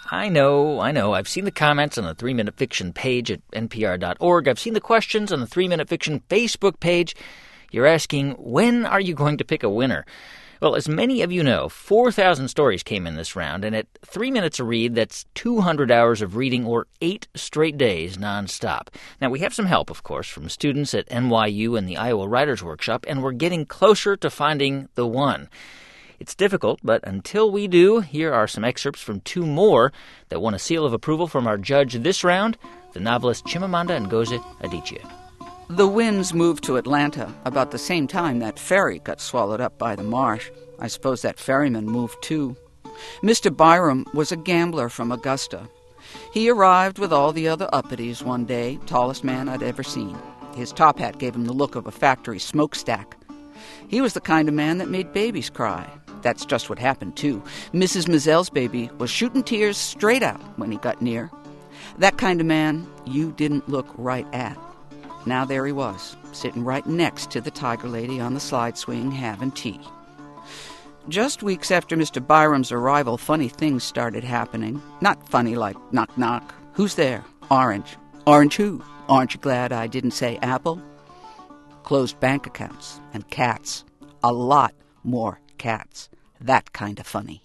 I know. I've seen the comments on the 3-Minute Fiction page at npr.org. I've seen the questions on the 3-Minute Fiction Facebook page. You're asking, when are you going to pick a winner? Well, as many of you know, 4,000 stories came in this round, and at 3 minutes a read, that's 200 hours of reading or 8 straight days nonstop. Now, we have some help, of course, from students at NYU and the Iowa Writers Workshop, and we're getting closer to finding the one. It's difficult, but until we do, here are some excerpts from 2 more that won a seal of approval from our judge this round, the novelist Chimamanda Ngozi Adichie. The Winds moved to Atlanta about the same time that ferry got swallowed up by the marsh. I suppose that ferryman moved too. Mr. Byram was a gambler from Augusta. He arrived with all the other uppities one day, tallest man I'd ever seen. His top hat gave him the look of a factory smokestack. He was the kind of man that made babies cry. That's just what happened, too. Mrs. Mazelle's baby was shooting tears straight out when he got near. That kind of man you didn't look right at. Now there he was, sitting right next to the tiger lady on the slide swing having tea. Just weeks after Mr. Byram's arrival, funny things started happening. Not funny like knock knock. Who's there? Orange. Orange who? Aren't you glad I didn't say apple? Closed bank accounts and cats. A lot more cats. That kind of funny.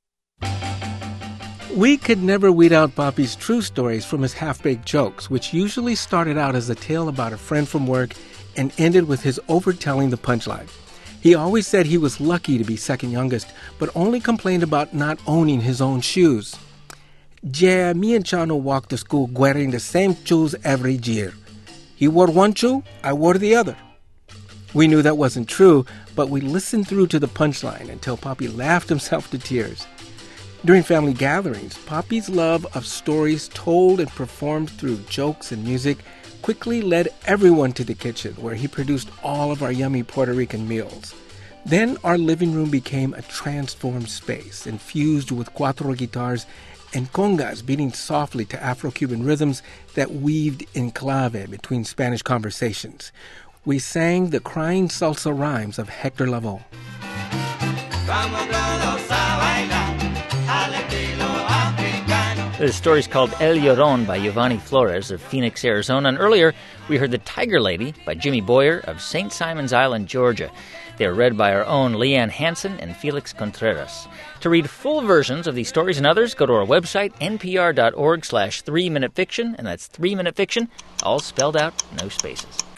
We could never weed out Papi's true stories from his half-baked jokes, which usually started out as a tale about a friend from work and ended with his overtelling the punchline. He always said he was lucky to be second youngest, but only complained about not owning his own shoes. Yeah, me and Chano walked to school wearing the same shoes every year. He wore one shoe, I wore the other. We knew that wasn't true, but we listened through to the punchline until Papi laughed himself to tears. During family gatherings, Papi's love of stories told and performed through jokes and music quickly led everyone to the kitchen, where he produced all of our yummy Puerto Rican meals. Then our living room became a transformed space, infused with cuatro guitars and congas beating softly to Afro-Cuban rhythms that weaved in clave between Spanish conversations. We sang the crying salsa rhymes of Hector Lavoe. The story's called El Llorón by Giovanni Flores of Phoenix, Arizona. And earlier, we heard The Tiger Lady by Jimmy Boyer of St. Simon's Island, Georgia. They are read by our own Leanne Hansen and Felix Contreras. To read full versions of these stories and others, go to our website, npr.org/3-Minute Fiction, and that's 3-Minute Fiction, all spelled out, no spaces.